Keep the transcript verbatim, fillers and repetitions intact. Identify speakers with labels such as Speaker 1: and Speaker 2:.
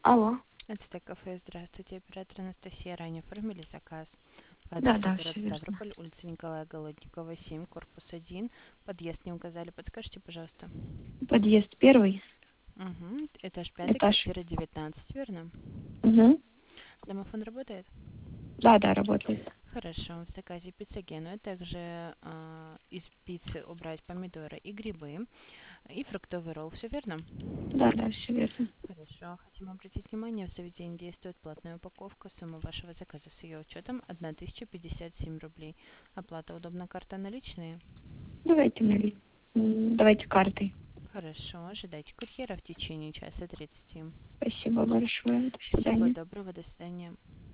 Speaker 1: Алло.
Speaker 2: Это кафе. Здравствуйте, оператор Анастасия. Ранее оформили заказ по
Speaker 1: Да,
Speaker 2: адресу
Speaker 1: да,
Speaker 2: город
Speaker 1: все верно.
Speaker 2: Ставрополь, улица Николая Голодникова, семь, корпус один. Подъезд не указали. Подскажите, пожалуйста.
Speaker 1: Подъезд первый,
Speaker 2: Угу. Этаж пятый,
Speaker 1: этаж.
Speaker 2: квартира девятнадцать, верно?
Speaker 1: Угу.
Speaker 2: Домофон работает?
Speaker 1: Да, да, работает.
Speaker 2: Хорошо. В заказе пицца Генуя. Также а, из пиццы убрать помидоры и грибы. И фруктовый ролл. Все верно?
Speaker 1: Да, да, все верно.
Speaker 2: Хорошо. Хотим обратить внимание, в заведении действует платная упаковка. Сумма вашего заказа с ее учетом тысяча пятьдесят семь рублей. Оплата удобна, карта наличные?
Speaker 1: Давайте нали. М, Давайте картой.
Speaker 2: Хорошо. Ожидайте курьера в течение часа тридцати.
Speaker 1: Спасибо большое. До
Speaker 2: Всего
Speaker 1: свидания.
Speaker 2: доброго. До свидания.